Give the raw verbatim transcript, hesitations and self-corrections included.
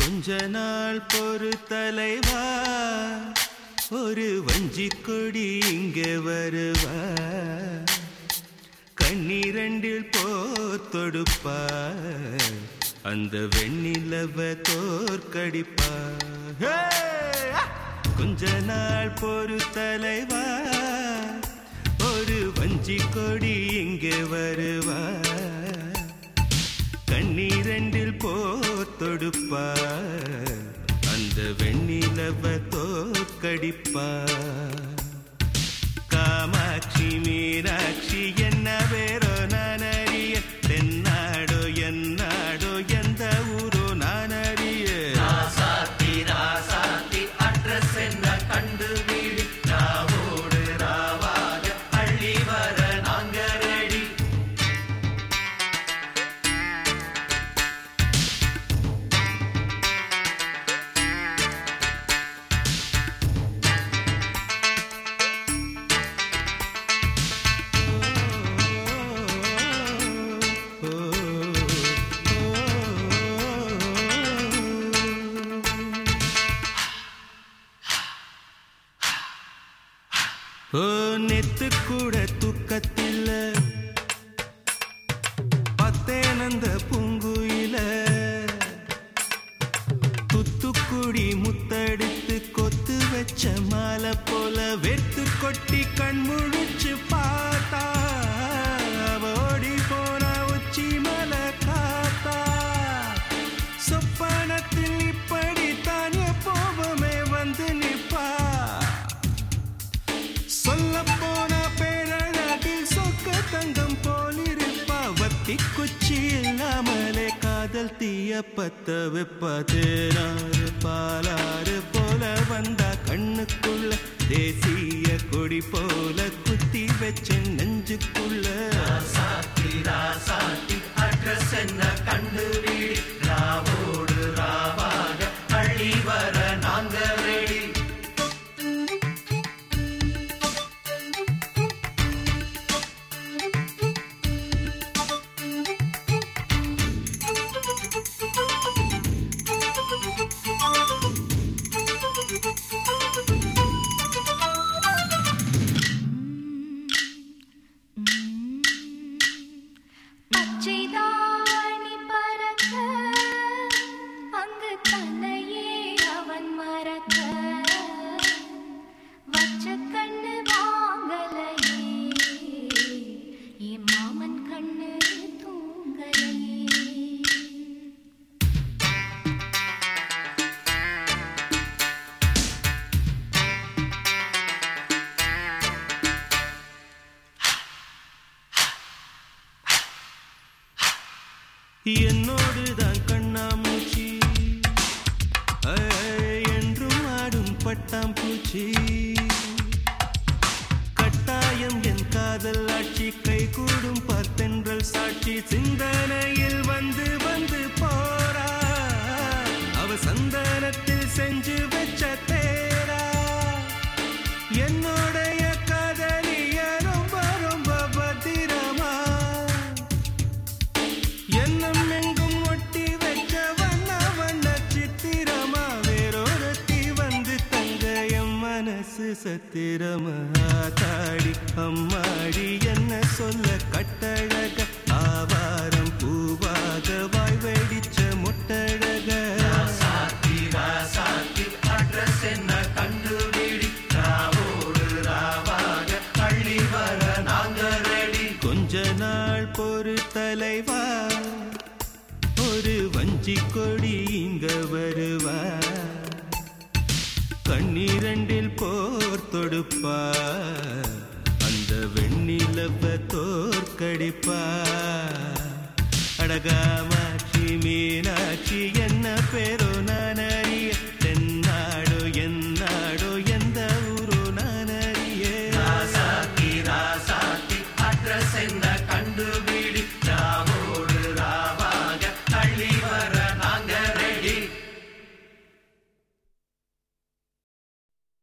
கொஞ்ச நாள் பொறு தலைவா, ஒரு வஞ்சி கொடி இங்கே வருவா, கண்ணீரண்டில் போர் தொடுப்பா, அந்த வெண்ணிலவ தோற்கடிப்பா. கொஞ்ச நாள் பொறு தலைவா, ஒரு வஞ்சி கொடி இங்கே வருவா, கண்ணீரண்டில் போர் தொடுப்பா, அந்த வெண்ணிலவ தோற்கடிப்பா. காமாட்சி மீனாட்சி என்ன வேறோ நான் அறிய, தென்னாடோ என்னாடோ எந்த ஊரோ நான் அறிய. ராசாத்தி ராசாத்தி அட்ரஸ் என்ன கண்டுபிடி, ராவோடு ராவாக அள்ளி வர நாங்க ரெடி. ஓ நெத்து கூட தூக்கத்தில்ல, பத்தேனந்த பூங்குயில, துத்துக்குடி முத்தடித்து கொத்து வச்ச மாலை போல வெத்து கொட்டி கண் முழிச்சு பார்த்தா, ஓடி போன உச்சி மலை காத்தா. சொப்பனத்தில் இப்படித்தான் எப்போவுமே வந்து நிப்பா, சொல்ல போன பேரழகில் சொக்க தங்கம் போலிருப்பா. வத்தி குச்சி இல்லாமலே காதல் தீய பத்த வெப்பா. தேனாறு பாலாறு போல வந்தா கண்ணுக்குள்ள, தேசிய கொடி போல குத்தி வச்ச நெஞ்சுக்குள்ள. ராசாத்தி ராசாத்தி அட்ரஸ் என்ன கண்டுபிடி, ராவோடு ராவாக அள்ளி வர நாங்க ரெடி. பச்சைதாணி பறக்க, அங்கு தன்னையே அவன் மறக்க, வச்ச கண்ணு வாங்கலையே, என் மாமன் கண்ணு தூங்கலையே. என்னோடுதான் கண்ணாமூச்சி, என்றும் ஆடும் பட்டாம்பூச்சி, கட்டாயம் என் காதல் ஆட்சி, கை கூடும் பார்த்தென்றல் சாட்சி, சிந்தனையில் வந்து வந்து போரா, அவ சந்தனத்தில் செஞ்சு வச்ச தேரா. என்னுடைய காதலிய ரொம்ப ரொம்ப பத்திரமா, எண்ணம் எங்கும் ஒட்டி வச்ச வண்ண வண்ண சித்திரமா, வேறொருத்தி வந்து தங்க என் மனசு சத்திரமா. தாடி அம்மாடி என்ன சொல்ல கட்டழக, ஆவாரம் பூவாக வாய் வெடிச்ச முட்டழக. ராசாத்தி ராசாத்தி அட்ரஸ் என்ன கண்டுபிடி, ராவோடு ராவாக அள்ளி வர நாங்க ரெடி. கொஞ்ச நாள் பொறு தலைவா, ஒரு வஞ்சி கொடி இங்க வருவா, கண்ணீரண்டில் போர் தொடுப்பா, அந்த வெண்ணிலவ தோற்கடிப்பா. அடகாமாட்சி மீனாட்சி என்ன பேரோ நான் அறிய, தென்னாடோ என்னாடோ எந்த ஊரோ நான் அறிய. ராசாத்தி ராசாத்தி அட்ரஸ் என்ன கண்டுபிடி, ராவ